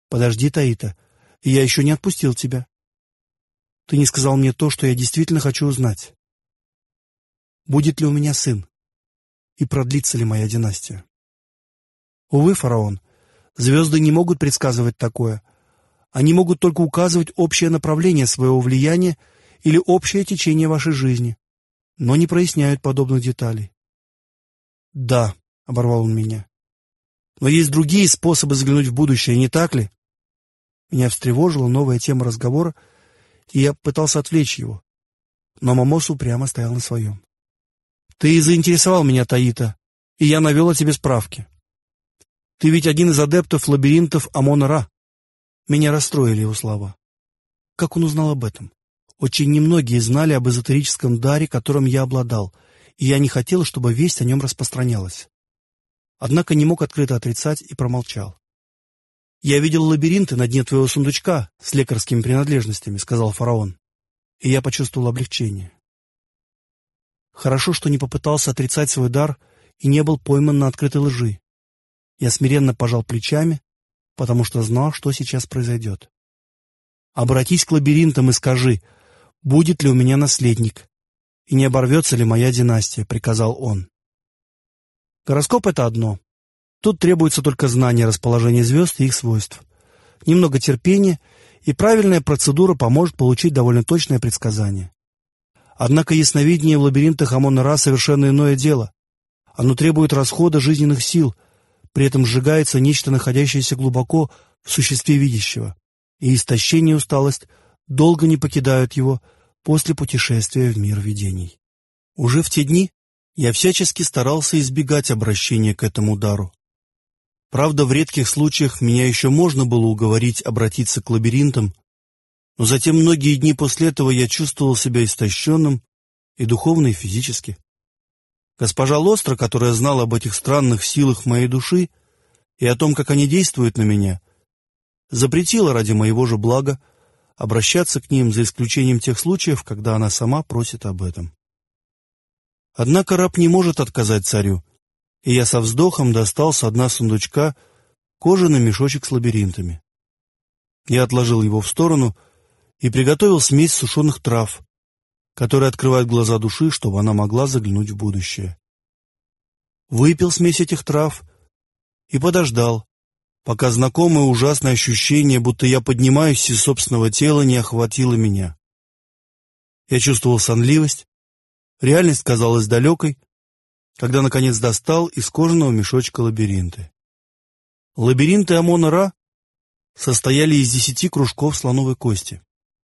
Подожди, Таита, я еще не отпустил тебя. Ты не сказал мне то, что я действительно хочу узнать. Будет ли у меня сын? И продлится ли моя династия? Увы, фараон, звезды не могут предсказывать такое. Они могут только указывать общее направление своего влияния или общее течение вашей жизни, но не проясняют подобных деталей. «Да», — оборвал он меня, — «но есть другие способы взглянуть в будущее, не так ли?» Меня встревожила новая тема разговора, и я пытался отвлечь его, но Момоса упрямо стоял на своем. «Ты заинтересовал меня, Таита, и я навел о тебе справки. Ты ведь один из адептов лабиринтов Амона-Ра». Меня расстроили его слова. Как он узнал об этом? Очень немногие знали об эзотерическом даре, которым я обладал, и я не хотел, чтобы весть о нем распространялась. Однако не мог открыто отрицать и промолчал. «Я видел лабиринты на дне твоего сундучка с лекарскими принадлежностями», — сказал фараон, и я почувствовал облегчение. Хорошо, что не попытался отрицать свой дар и не был пойман на открытой лжи. Я смиренно пожал плечами, потому что знал, что сейчас произойдет. «Обратись к лабиринтам и скажи, будет ли у меня наследник, и не оборвется ли моя династия», — приказал он. Гороскоп — это одно. Тут требуется только знание расположения звезд и их свойств. Немного терпения, и правильная процедура поможет получить довольно точное предсказание. Однако ясновидение в лабиринтах Амона-Ра совершенно иное дело. Оно требует расхода жизненных сил, при этом сжигается нечто, находящееся глубоко в существе видящего, и истощение и усталость долго не покидают его после путешествия в мир видений. Уже в те дни я всячески старался избегать обращения к этому дару. Правда, в редких случаях меня еще можно было уговорить обратиться к лабиринтам, но затем многие дни после этого я чувствовал себя истощенным и духовно, и физически. Госпожа Лостра, которая знала об этих странных силах моей души и о том, как они действуют на меня, запретила ради моего же блага обращаться к ним, за исключением тех случаев, когда она сама просит об этом. Однако раб не может отказать царю, и я со вздохом достал со дна сундучка кожаный мешочек с лабиринтами. Я отложил его в сторону и приготовил смесь сушеных трав, которая открывает глаза души, чтобы она могла заглянуть в будущее. Выпил смесь этих трав и подождал, пока знакомое ужасное ощущение, будто я поднимаюсь из собственного тела, не охватило меня. Я чувствовал сонливость, реальность казалась далекой, когда, наконец, достал из кожаного мешочка лабиринты. Лабиринты Амона-Ра состояли из 10 кружков слоновой кости.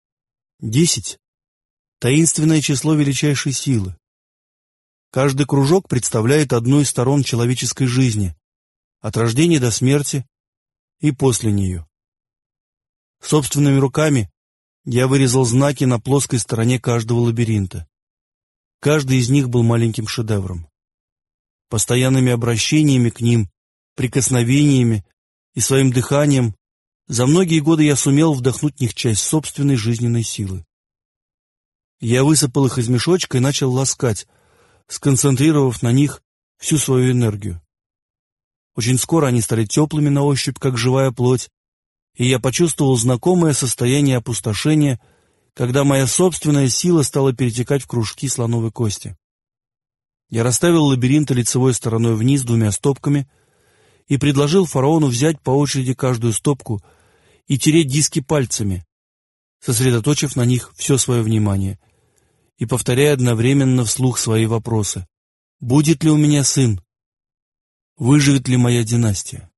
10 — таинственное число величайшей силы. Каждый кружок представляет одну из сторон человеческой жизни, от рождения до смерти и после нее. Собственными руками я вырезал знаки на плоской стороне каждого лабиринта. Каждый из них был маленьким шедевром. Постоянными обращениями к ним, прикосновениями и своим дыханием за многие годы я сумел вдохнуть в них часть собственной жизненной силы. Я высыпал их из мешочка и начал ласкать, сконцентрировав на них всю свою энергию. Очень скоро они стали теплыми на ощупь, как живая плоть, и я почувствовал знакомое состояние опустошения, когда моя собственная сила стала перетекать в кружки слоновой кости. Я расставил лабиринты лицевой стороной вниз 2 стопками и предложил фараону взять по очереди каждую стопку и тереть диски пальцами, сосредоточив на них все свое внимание, и повторяя одновременно вслух свои вопросы. «Будет ли у меня сын? Выживет ли моя династия?»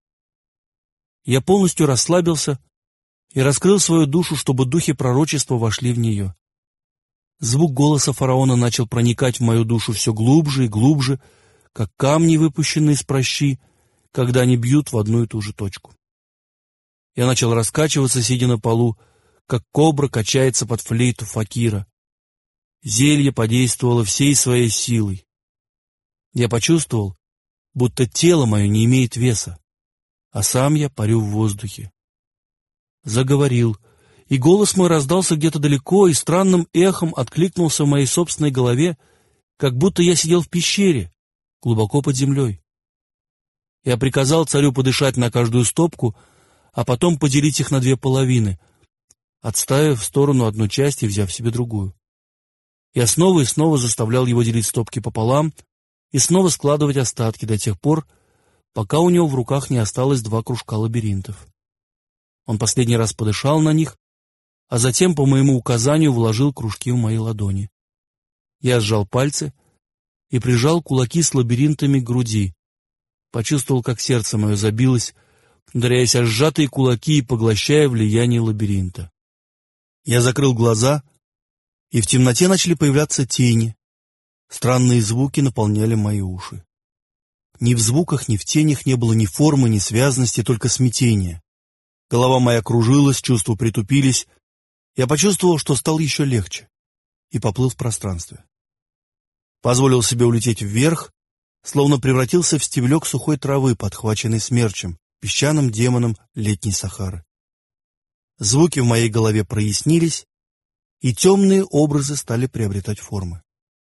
Я полностью расслабился и раскрыл свою душу, чтобы духи пророчества вошли в нее. Звук голоса фараона начал проникать в мою душу все глубже и глубже, как камни, выпущенные из пращи, когда они бьют в одну и ту же точку. Я начал раскачиваться, сидя на полу, как кобра качается под флейту факира. Зелье подействовало всей своей силой. Я почувствовал, будто тело мое не имеет веса, а сам я парю в воздухе. Заговорил, и голос мой раздался где-то далеко и странным эхом откликнулся в моей собственной голове, как будто я сидел в пещере, глубоко под землей. Я приказал царю подышать на каждую стопку, а потом поделить их на две половины, отставив в сторону одну часть и взяв себе другую. Я снова и снова заставлял его делить стопки пополам и снова складывать остатки до тех пор, пока у него в руках не осталось 2 кружка лабиринтов. Он последний раз подышал на них, а затем по моему указанию вложил кружки в мои ладони. Я сжал пальцы и прижал кулаки с лабиринтами к груди. Почувствовал, как сердце мое забилось, ударяясь о сжатые кулаки и поглощая влияние лабиринта. Я закрыл глаза, и в темноте начали появляться тени. Странные звуки наполняли мои уши. Ни в звуках, ни в тенях не было ни формы, ни связности, только смятение. Голова моя кружилась, чувства притупились. Я почувствовал, что стал еще легче, и поплыл в пространстве. Позволил себе улететь вверх, словно превратился в стебелек сухой травы, подхваченный смерчем, песчаным демоном летней Сахары. Звуки в моей голове прояснились, и темные образы стали приобретать формы.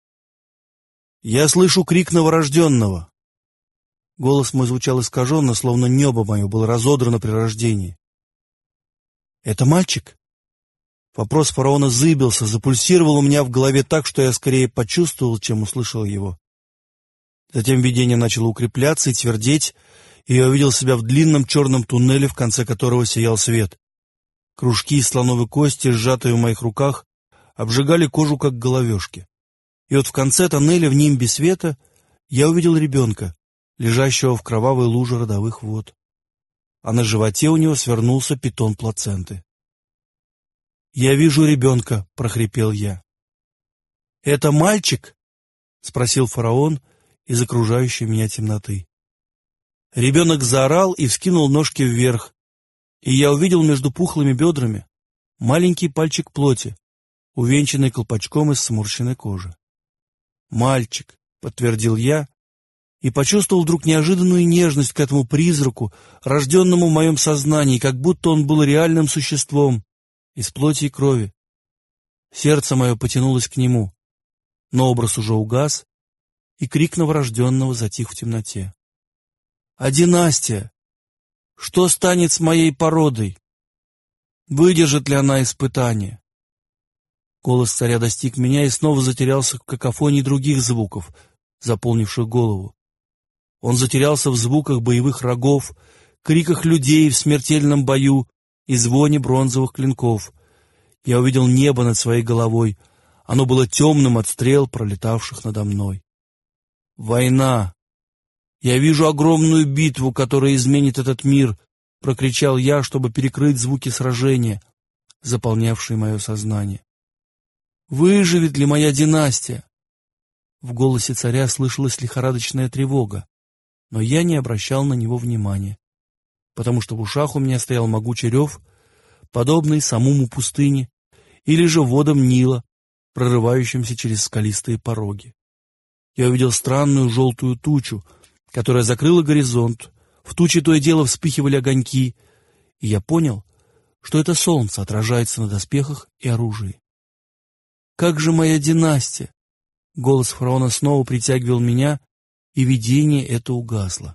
«Я слышу крик новорожденного!» Голос мой звучал искаженно, словно небо мое было разодрано при рождении. «Это мальчик?» Вопрос фараона зыбился, запульсировал у меня в голове так, что я скорее почувствовал, чем услышал его. Затем видение начало укрепляться и твердеть, и я увидел себя в длинном черном туннеле, в конце которого сиял свет. Кружки из слоновой кости, сжатые в моих руках, обжигали кожу, как головешки. И вот в конце тоннеля, в нимбе света, я увидел ребенка, лежащего в кровавой луже родовых вод. А на животе у него свернулся питон плаценты. «Я вижу ребенка», — прохрипел я. «Это мальчик?» — спросил фараон из окружающей меня темноты. Ребенок заорал и вскинул ножки вверх, и я увидел между пухлыми бедрами маленький пальчик плоти, увенчанный колпачком из сморщенной кожи. «Мальчик», — подтвердил я, и почувствовал вдруг неожиданную нежность к этому призраку, рожденному в моем сознании, как будто он был реальным существом, из плоти и крови. Сердце мое потянулось к нему, но образ уже угас, и крик новорожденного затих в темноте. «А династия? Что станет с моей породой? Выдержит ли она испытание?» Голос царя достиг меня и снова затерялся в какофонии других звуков, заполнивших голову. Он затерялся в звуках боевых рогов, криках людей в смертельном бою и звоне бронзовых клинков. Я увидел небо над своей головой. Оно было темным от стрел, пролетавших надо мной. «Война! Я вижу огромную битву, которая изменит этот мир!» — прокричал я, чтобы перекрыть звуки сражения, заполнявшие мое сознание. «Выживет ли моя династия?» В голосе царя слышалась лихорадочная тревога, но я не обращал на него внимания, потому что в ушах у меня стоял могучий рев, подобный самому пустыне или же водам Нила, прорывающимся через скалистые пороги. Я увидел странную желтую тучу, которая закрыла горизонт. В туче то и дело вспыхивали огоньки, и я понял, что это солнце отражается на доспехах и оружии. «Как же моя династия?» Голос фараона снова притягивал меня, и видение это угасло.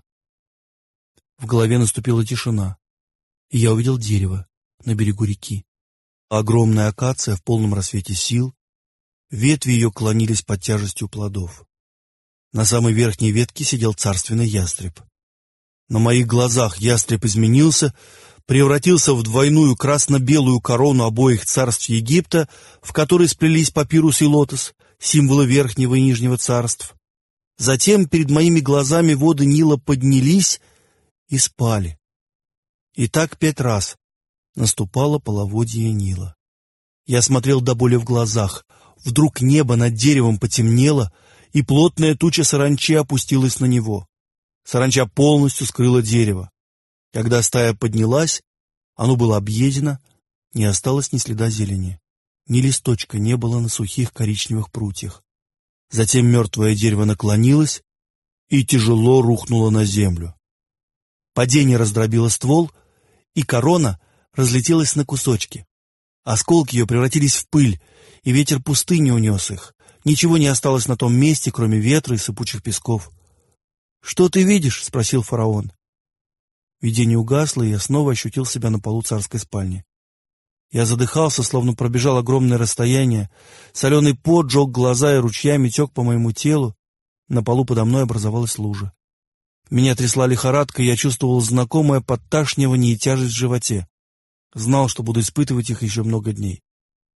В голове наступила тишина, и я увидел дерево на берегу реки. Огромная акация в полном рассвете сил, ветви ее клонились под тяжестью плодов. На самой верхней ветке сидел царственный ястреб. На моих глазах ястреб изменился, превратился в двойную красно-белую корону обоих царств Египта, в которой сплелись папирус и лотос, символы верхнего и нижнего царств. Затем перед моими глазами воды Нила поднялись и спали. И так 5 раз наступало половодье Нила. Я смотрел до боли в глазах. Вдруг небо над деревом потемнело, и плотная туча саранчи опустилась на него. Саранча полностью скрыла дерево. Когда стая поднялась, оно было объедено, не осталось ни следа зелени. Ни листочка не было на сухих коричневых прутьях. Затем мертвое дерево наклонилось и тяжело рухнуло на землю. Падение раздробило ствол, и корона разлетелась на кусочки. Осколки ее превратились в пыль, и ветер пустыни унес их. Ничего не осталось на том месте, кроме ветра и сыпучих песков. «Что ты видишь?» — спросил фараон. Видение угасло, и я снова ощутил себя на полу царской спальни. Я задыхался, словно пробежал огромное расстояние. Соленый пот жег глаза и ручьями тек по моему телу. На полу подо мной образовалась лужа. Меня трясла лихорадка, и я чувствовал знакомое подташнивание и тяжесть в животе. Знал, что буду испытывать их еще много дней.